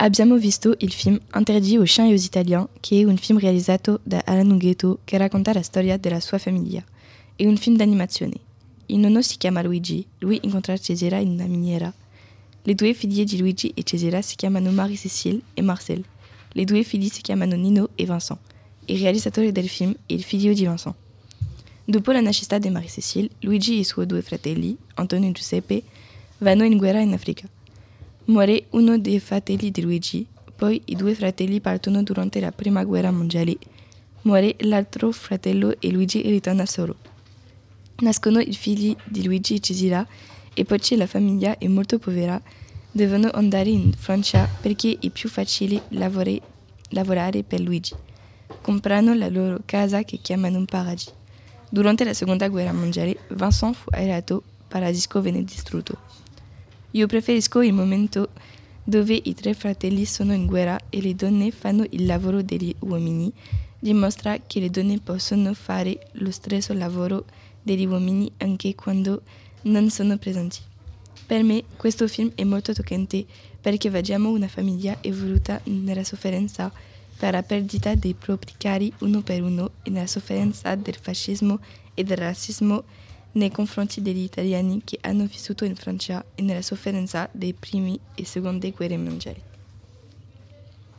Abbiamo visto il film Interdit aux chiens et aux Italiens, che è un film realizzato da Alan Ughetto che racconta la storia della sua famiglia. È un film d'animazione. Il nonno si chiama Luigi, lui incontra Cesira in una miniera. Le due figlie di Luigi e Cesira si chiamano Marie-Cécile e Marcel. Le due figli si chiamano Nino e Vincent. Il realizzatore del film è il figlio di Vincent. Dopo la nascita di Marie-Cécile, Luigi e i suoi due fratelli, Antonio e Giuseppe, vanno in guerra in Africa. Muore uno dei fratelli di Luigi, poi i due fratelli partono durante la prima guerra mondiale. Muore l'altro fratello e Luigi ritorna solo. Nascono i figli di Luigi e Cesira e poiché la famiglia è molto povera, devono andare in Francia perché è più facile lavorare per Luigi. Comprano la loro casa che chiamano un paradis. Durante la seconda guerra mondiale, Vincent fu aerato, Paradisco venne distrutto. Io preferisco il momento dove i tre fratelli sono in guerra e le donne fanno il lavoro degli uomini, dimostra che le donne possono fare lo stesso lavoro degli uomini anche quando non sono presenti. Per me questo film è molto toccante perché vediamo una famiglia evoluta nella sofferenza per la perdita dei propri cari uno per uno e nella sofferenza del fascismo e del razzismo nei confronti degli italiani che hanno vissuto in Francia e nella sofferenza dei primi e seconde guerre mondiali.